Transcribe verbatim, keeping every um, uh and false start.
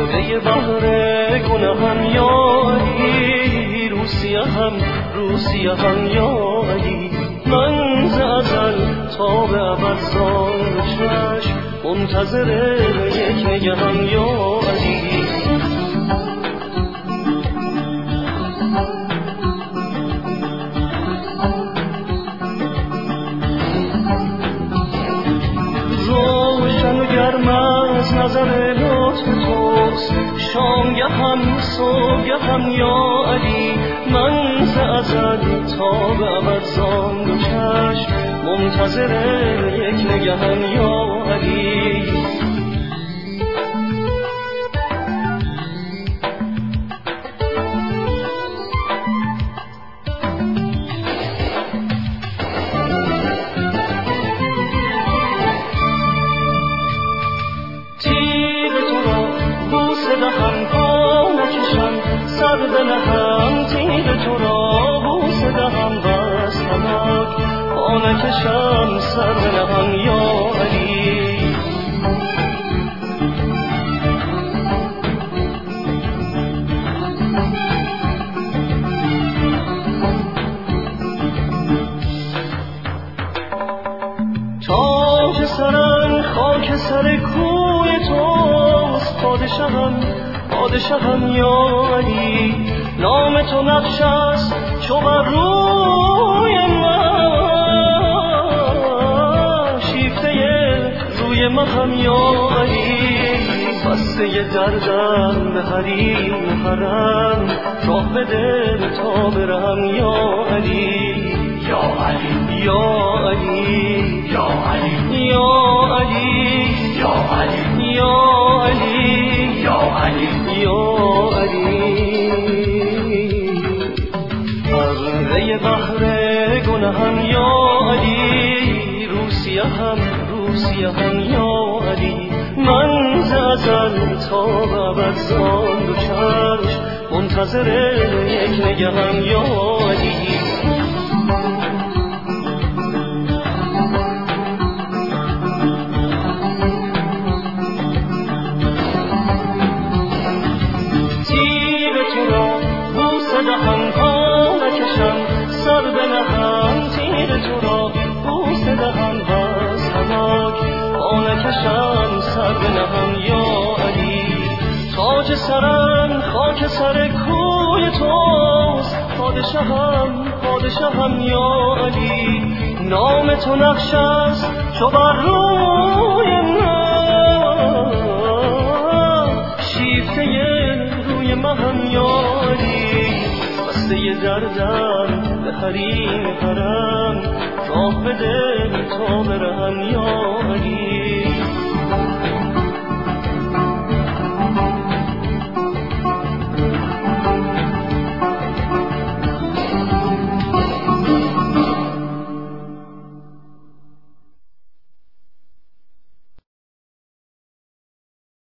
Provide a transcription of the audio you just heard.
غرقه بحر گناهم یا علی، روسیه هم روسیه هم یا علی. من ز ازل تا به ابد زان چشم منتظر یک نگهم یا علی. روشن و گرم از نظر لطف توست، شامگه هم صبحگه هم یا علی. من ز ازل تا به ابد زان دو چشم منتظر یک نگهم یا علی. سر بنهم تیر تو را بوسه دهم بس نمک پا نکشم سر بنهم یا علی. تاج سرم خاک سر کوی توست، پادشاهم پادشاهم یا علی. نام تو نقش است چو بر روی من، شیفته روی مهم یا علی. بسته دردم به حریم حرم، راه بده تا برم یا علی. یا علی یا علی یا علی یا علی یا علی یا علی یا علی یا علی. غرقه بحر گناهم یا علی، روسیه هم روسیه هم یا علی. من ز ازل تا به ابد زان دو چشم منتظر یک نگهم یا علی. دهم پا نکشم سر بنهم تیر تو را بوسه دهم بس نمک پا نکشم سر بنهم یا علی. تاج سرم خاک سر کوی توست، پادشاهم پادشاهم یا علی. نام تو نقش است چو بر روی من، شیفته روی مهم یا علی. بسته دردم به حریم حرم، راه بده تا برم یا علی.